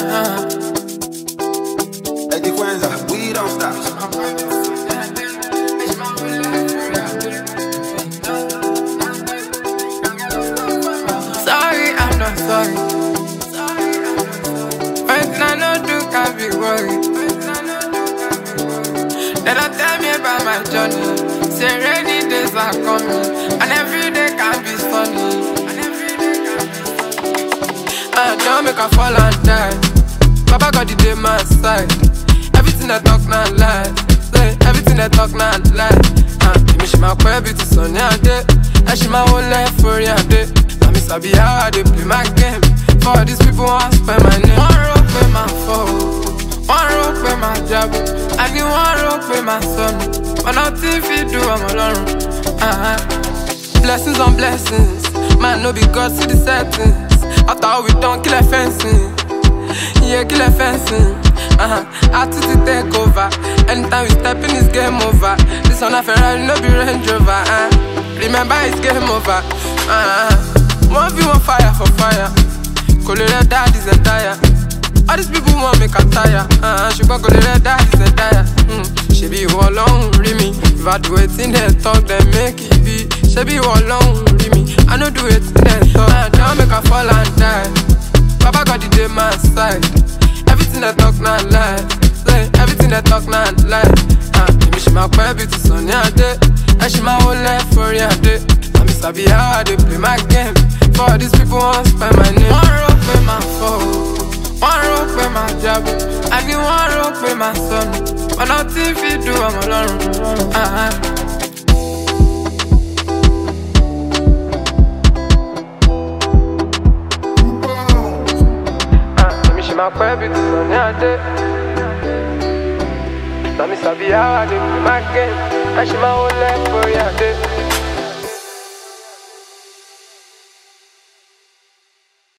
Eddie Quenza, we don't stop. Sorry, I'm not sorry. First I know do can't be worried. They don't tell me about my journey. Say rainy days are coming, and every day can be sunny. Don't make a fall and die. Papa got the day my side. Everything I talk now lie. Say everything I talk now lie. Me she my baby to sunny a day, and she my whole life for a day. I miss I be how I dey play my game. For these people want spend my name. One rope with my phone, one rope with my job. I need one rope with my son. But nothing fit do I'm alone. Blessings on blessings. Man no be God see the settings. After all we done kill a fencing. Yeah, kill a fencing. Attitude take over. Anytime we step in, it's game over. This one a Ferrari, no be Range Rover. Remember, it's game over. 1v1 fire for fire. Colorado daddy's a tire. All these people want make a tire. She got Colorado daddy's a tire. She be all alone, read me. If I do it in their talk, then make it be. She be all alone, read me. I know do it in their talk. Don't make her fall and die. Papa got the day my side. Everything I talk now lie. Say everything I talk now lie. Me she my baby to sunny a day, and she my whole life for a day. I miss I be how I dey play my game. For these people want spend my name. One rope with my phone, one rope with my job. I need one rope with my son. But nothing fit do I'm alone. My baby to sunny a day. Now me sabi how I dey play my game, and she my whole life for a day.